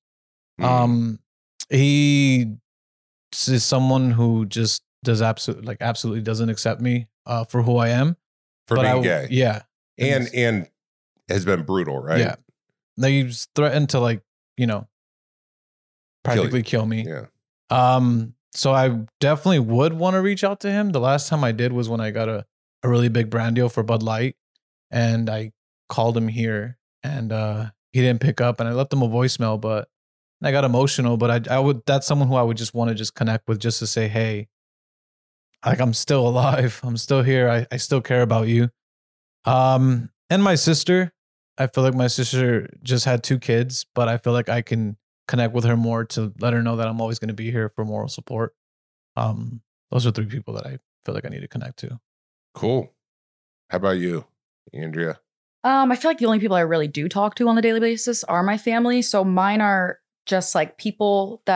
He is someone who just absolutely doesn't accept me for who I am. For being gay. Yeah. And has been brutal, right? Yeah. He's threatened to practically kill me. Yeah. So I definitely would want to reach out to him. The last time I did was when I got a really big brand deal for Bud Light, and I called him here, and he didn't pick up, and I left him a voicemail, but I got emotional. But I would, that's someone who I would just want to just connect with, just to say, hey, like, I'm still alive, I'm still here, I still care about you. And my sister, I feel like my sister just had 2 kids, but I feel like I can connect with her more to let her know that I'm always going to be here for moral support. Those are 3 people that I feel like I need to connect to. Cool. How about you, Andrea? I feel like the only people I really do talk to on a daily basis are my family. So mine are just like people that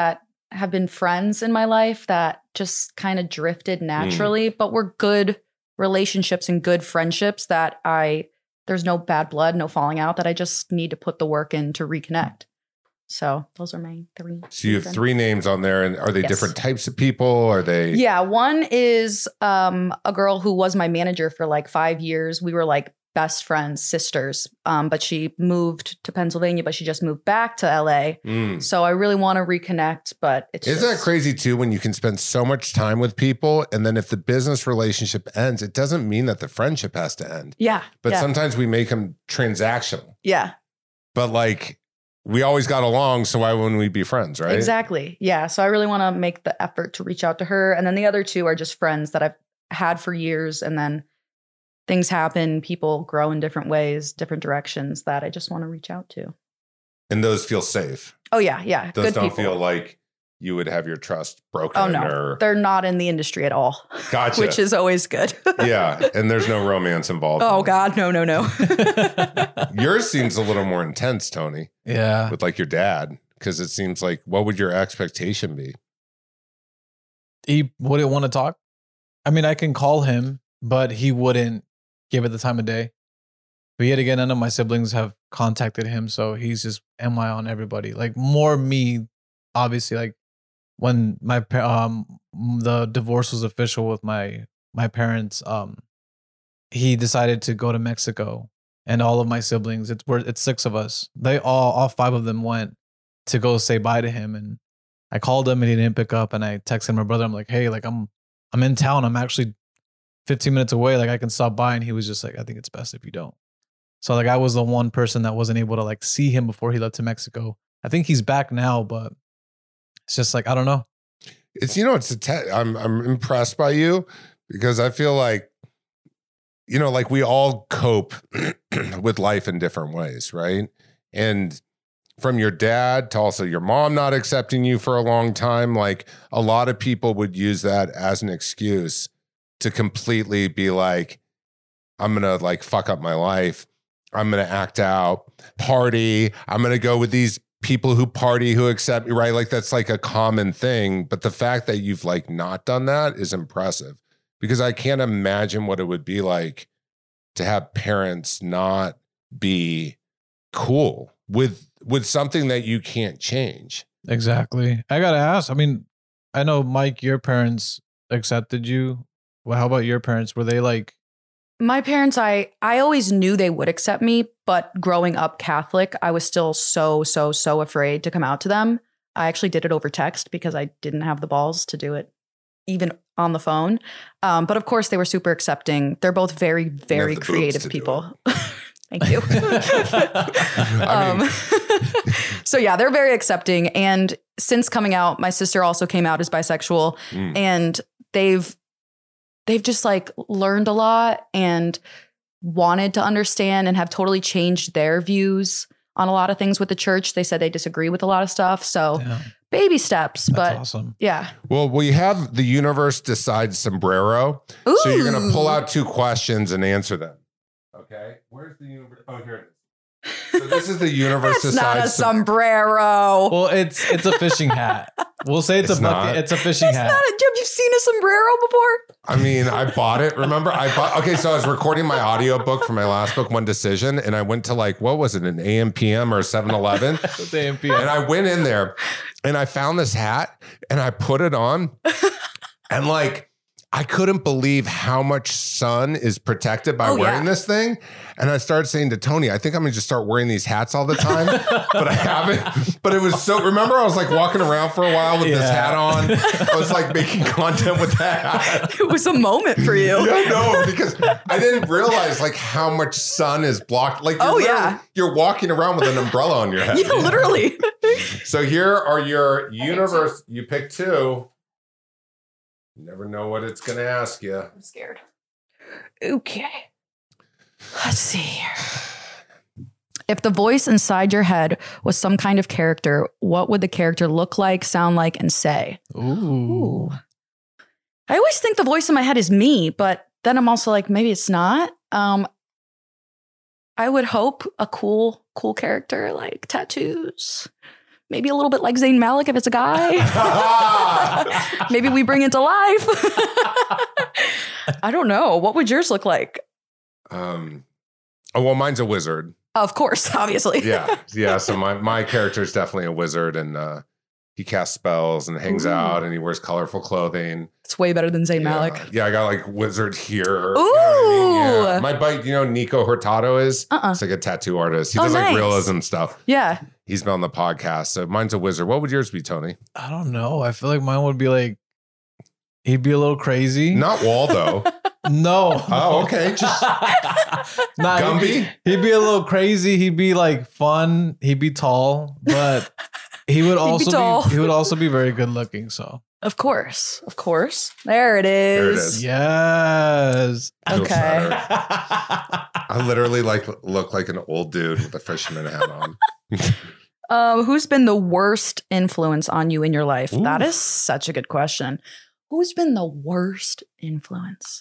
have been friends in my life that just kind of drifted naturally, but we're good relationships and good friendships that there's no bad blood, no falling out, that I just need to put the work in to reconnect. So those are my 3. So you have 3 names on there, and are they different types of people? Are they? Yeah. One is a girl who was my manager for like 5 years. We were like best friends, sisters. But she moved to Pennsylvania, but she just moved back to LA. So I really want to reconnect, but Isn't that crazy too, when you can spend so much time with people, and then if the business relationship ends, it doesn't mean that the friendship has to end. Yeah. But sometimes we make them transactional. Yeah. But like, we always got along, so why wouldn't we be friends, right? Exactly. Yeah. So I really want to make the effort to reach out to her. And then the other 2 are just friends that I've had for years, and then things happen, people grow in different ways, different directions that I just want to reach out to. And those feel safe. Oh, yeah. Yeah. Those good don't people. feel like you would have your trust broken. Oh, no. They're not in the industry at all. Gotcha. Which is always good. Yeah. And there's no romance involved. Oh, God. No. Yours seems a little more intense, Tony. Yeah. With like your dad. Because it seems like, what would your expectation be? He wouldn't want to talk. I mean, I can call him, but he wouldn't give it the time of day. But yet again, none of my siblings have contacted him, so he's just MI on everybody. Like more me, obviously. Like when my the divorce was official with my parents, he decided to go to Mexico, and all of my siblings, it's 6 of us. They all 5 of them went to go say bye to him, and I called him and he didn't pick up, and I texted my brother. I'm like, hey, like I'm in town. I'm actually 15 minutes away, like I can stop by. And he was just like, I think it's best if you don't. So like I was the one person that wasn't able to like see him before he left to Mexico. I think he's back now, but it's just like, I don't know. It's, I'm impressed by you, because I feel like, like we all cope with life in different ways, right? And from your dad to also your mom not accepting you for a long time, like a lot of people would use that as an excuse to completely be like, I'm going to like fuck up my life. I'm going to act out, party. I'm going to go with these people who party, who accept me, right? Like that's like a common thing. But the fact that you've like not done that is impressive, because I can't imagine what it would be like to have parents not be cool with something that you can't change. Exactly. I got to ask, I mean, I know, Mike, your parents accepted you. Well, how about your parents? Were they like? My parents, I always knew they would accept me, but growing up Catholic, I was still so afraid to come out to them. I actually did it over text because I didn't have the balls to do it even on the phone. But of course, they were super accepting. They're both very, very creative people. Thank you. So yeah, they're very accepting. And since coming out, my sister also came out as bisexual, and they've just like learned a lot and wanted to understand and have totally changed their views on a lot of things with the church. They said they disagree with a lot of stuff. So baby steps, but awesome. Yeah. Well, we have the Universe Decides sombrero. Ooh. So you're going to pull out 2 questions and answer them. Okay. Where's the universe? Oh, here it is. So this is the Universe It's Decides. not a sombrero. Well, it's a fishing hat. We'll say it's a bucket. It's a fishing hat. Have you seen a sombrero before? I mean, I bought it. Remember, okay, so I was recording my audiobook for my last book, One Decision, and I went to like, what was it, an AM PM or 7-Eleven? It's AM PM. And I went in there and I found this hat and I put it on, and like, I couldn't believe how much sun is protected by wearing this thing. And I started saying to Tony, I think I'm going to just start wearing these hats all the time, but I haven't. But it was so, remember, I was like walking around for a while with this hat on. I was like making content with that hat. It was a moment for you. Yeah, no, because I didn't realize like how much sun is blocked. Like, you're walking around with an umbrella on your head. Yeah, literally. So here are your universe. You pick 2. You never know what it's going to ask you. I'm scared. Okay. Let's see here. If the voice inside your head was some kind of character, what would the character look like, sound like, and say? Ooh. I always think the voice in my head is me, but then I'm also like, maybe it's not. I would hope a cool character, like tattoos, Maybe a little bit like Zayn Malik if it's a guy. Maybe we bring it to life. I don't know. What would yours look like? Well, mine's a wizard. Of course, obviously. Yeah. So my character is definitely a wizard, and he casts spells and hangs out, and he wears colorful clothing. It's way better than Zayn Malik. Yeah, I got like wizard here. Ooh. You know what I mean? Yeah. My bite, Nico Hurtado is? It's like a tattoo artist. He does like realism stuff. Yeah. He's been on the podcast. So mine's a wizard. What would yours be, Tony? I don't know. I feel like mine would be like, he'd be a little crazy. Not Waldo. No. Oh, okay. Just Gumby? He'd be a little crazy. He'd be like fun. He'd be tall, but he would also be very good looking. So Of course. There it is. Yes. Okay. I literally look like an old dude with a fisherman hat on. Who's been the worst influence on you in your life? Ooh. That is such a good question. Who's been the worst influence?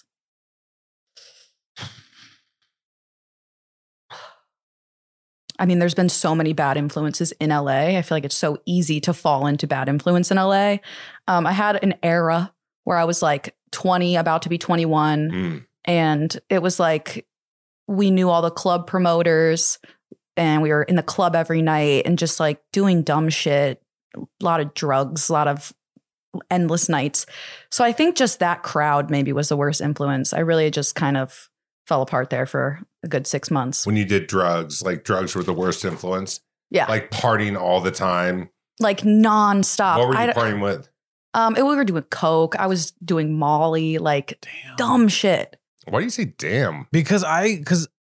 I mean, there's been so many bad influences in LA. I feel like it's so easy to fall into bad influence in LA. I had an era where I was like 20, about to be 21. And it was like, we knew all the club promoters and we were in the club every night and just like doing dumb shit, a lot of drugs, a lot of endless nights. So I think just that crowd maybe was the worst influence. I really just kind of fell apart there for a good 6 months. When you did drugs, like drugs were the worst influence? Yeah. Like partying all the time? Like nonstop. What were you partying with? We were doing coke. I was doing Molly, like dumb shit. Why do you say damn? Because I'm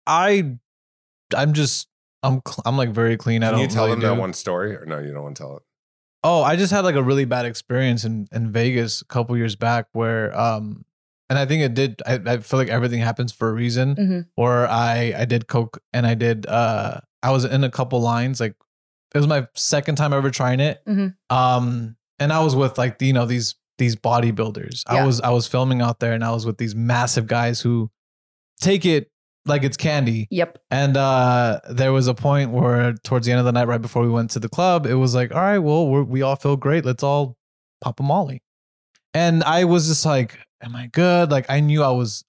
like very clean. Can you tell them that one story, or no, you don't want to tell it? Oh, I just had like a really bad experience in Vegas a couple years back where, and I think it did. I feel like everything happens for a reason. Mm-hmm. Or I did coke and I did. I was in a couple lines. Like it was my second time ever trying it. Mm-hmm. And I was with like these bodybuilders. Yeah. I was filming out there, and I was with these massive guys who take it like it's candy. Yep. And there was a point where towards the end of the night, right before we went to the club, it was like, all right, well, we all feel great. Let's all pop a Molly. And I was just like, am I good? Like I knew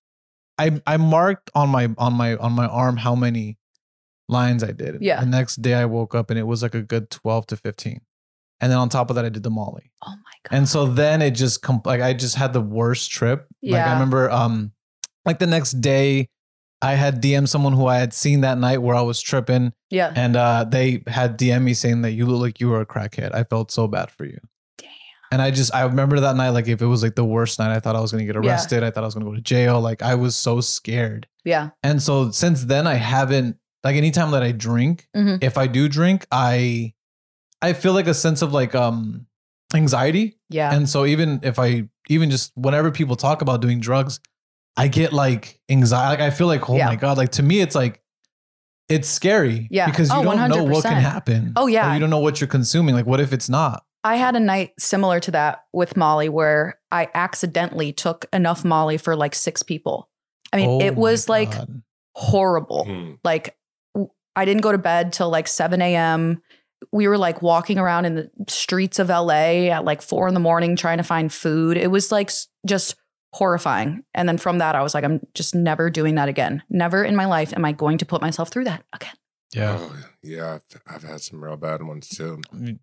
I marked on my arm how many lines I did. Yeah. The next day I woke up and it was like a good 12 to 15. And then on top of that, I did the Molly. Oh my God. And so then it just I just had the worst trip. Yeah. Like I remember like the next day I had DM'd someone who I had seen that night where I was tripping. Yeah. And they had DM me saying that you look like you were a crackhead. I felt so bad for you. Damn. And I remember that night, like if it was like the worst night, I thought I was going to get arrested. Yeah. I thought I was going to go to jail. Like I was so scared. Yeah. And so since then I haven't, like anytime that I drink, Mm-hmm. if I do drink, I feel like a sense of like anxiety. Yeah. And so even just whenever people talk about doing drugs, I get like anxiety. Like I feel like, oh my God, like to me, it's like, it's scary. Yeah. Because you don't know what 100%. can happen. Oh yeah. Or you don't know what you're consuming. Like what if it's not? I had a night similar to that with Molly where I accidentally took enough Molly for like 6 people. I mean, it was like horrible. Like I didn't go to bed till like 7 a.m. We were like walking around in the streets of LA at like 4 a.m. trying to find food. It was like just horrifying. And then from that, I was like, I'm just never doing that again. Never in my life am I going to put myself through that again. Yeah. Oh, yeah. I've had some real bad ones too.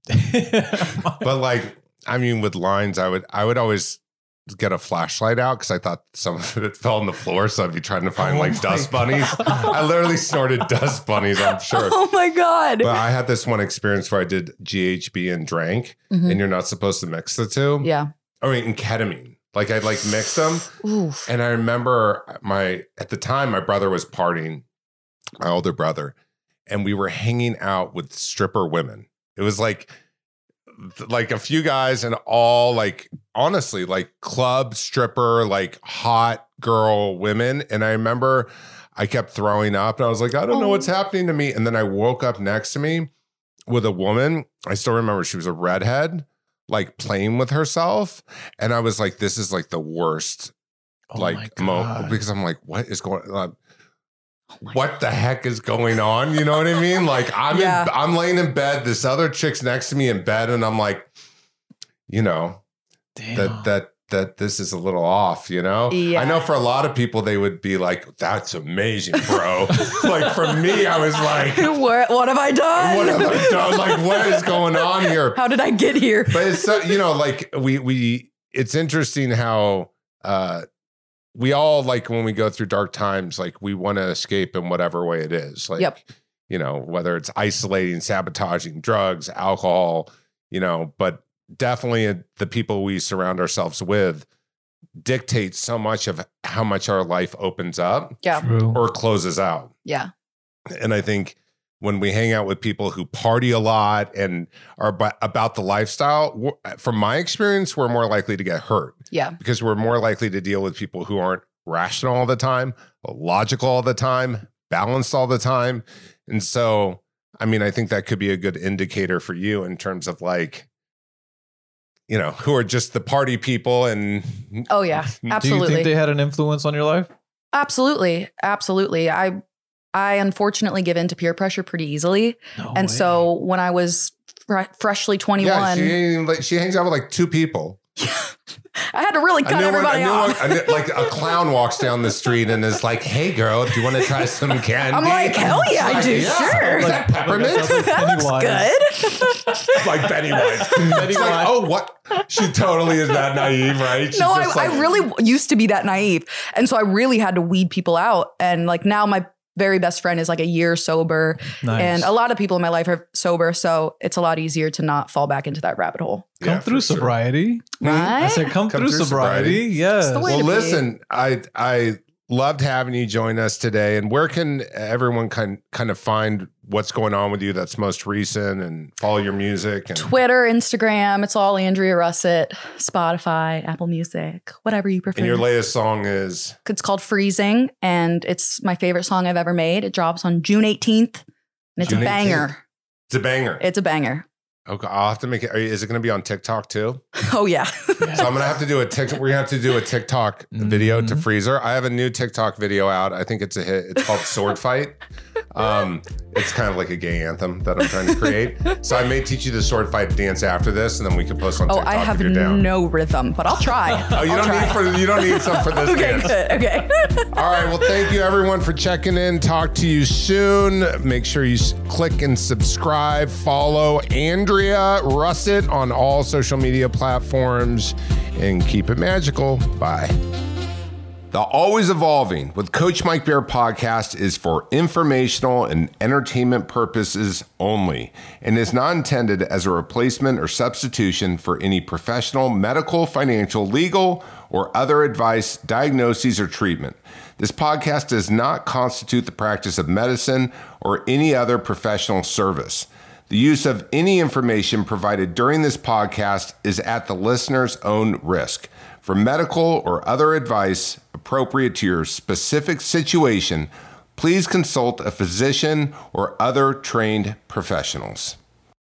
But like, I mean, with lines, I would always get a flashlight out because I thought some of it fell on the floor. So I'd be trying to find like dust bunnies. I literally snorted dust bunnies, I'm sure. Oh my God. But I had this one experience where I did GHB and drank, and you're not supposed to mix the two. Yeah. I mean, and ketamine. Like I'd like mix them. Oof. And I remember at the time, my brother was partying, my older brother, and we were hanging out with stripper women. It was like a few guys and all like, honestly, like club stripper, like hot girl women. And I remember I kept throwing up and I was like, I don't know what's happening to me. And then I woke up next to me with a woman. I still remember she was a redhead, like playing with herself. And I was like, this is like the worst, like moment, because I'm like, what is going on? what the heck is going on? You know what I mean? Like I'm laying in bed. This other chick's next to me in bed, and I'm like, damn. that this is a little off, Yeah. I know for a lot of people, they would be like, that's amazing, bro. Like for me, I was like, what have I done? What have I done? Like, what is going on here? How did I get here? But it's, like it's interesting how, we all, like, when we go through dark times, like we want to escape in whatever way it is. Like, whether it's isolating, sabotaging, drugs, alcohol, but definitely the people we surround ourselves with dictate so much of how much our life opens up or closes out. Yeah. And I think when we hang out with people who party a lot and are about the lifestyle, from my experience, we're more likely to get hurt. Yeah. Because we're more likely to deal with people who aren't rational all the time, logical all the time, balanced all the time. And so, I mean, I think that could be a good indicator for you in terms of like, who are just the party people. And oh yeah, absolutely. Do you think they had an influence on your life? Absolutely. Absolutely. I unfortunately give in to peer pressure pretty easily. So when I was freshly 21, she hangs out with like two people. I had to really cut everybody off. Like a clown walks down the street and is like, "Hey, girl, do you want to try some candy?" I'm like, "Hell yeah, I do, sure." Is that peppermint? That looks good. Like Pennywise. Like, oh, what? She totally is that naive, right? She's no, I really used to be that naive, and so I really had to weed people out. And like now, my very best friend is like a year sober. Nice. And a lot of people in my life are sober. So it's a lot easier to not fall back into that rabbit hole. Come through sobriety. Sure. Right? I said, come through sobriety. Yes. Well, listen, I loved having you join us today. And where can everyone kind of find what's going on with you that's most recent and follow your music? And Twitter, Instagram, it's all Andrea Russett, Spotify, Apple Music, whatever you prefer. And your latest song is? It's called Freezing, and it's my favorite song I've ever made. It drops on June 18th, and it's a banger. It's a banger. It's a banger. Okay, I'll have to make it. Is it going to be on TikTok too? Oh yeah. So I'm going to have to do a TikTok. We're going to have to do a TikTok video to Freezer. I have a new TikTok video out. I think it's a hit. It's called Sword Fight. It's kind of like a gay anthem that I'm trying to create. So I may teach you the sword fight dance after this, and then we can post on TikTok. I have no rhythm, but I'll try. Oh, you don't need some for this dance. Okay. All right. Well, thank you everyone for checking in. Talk to you soon. Make sure you click and subscribe. Follow Andrea Russett on all social media platforms, and keep it magical. Bye. The Always Evolving with Coach Mike Bear podcast is for informational and entertainment purposes only and is not intended as a replacement or substitution for any professional, medical, financial, legal, or other advice, diagnoses, or treatment. This podcast does not constitute the practice of medicine or any other professional service. The use of any information provided during this podcast is at the listener's own risk. For medical or other advice appropriate to your specific situation, please consult a physician or other trained professionals.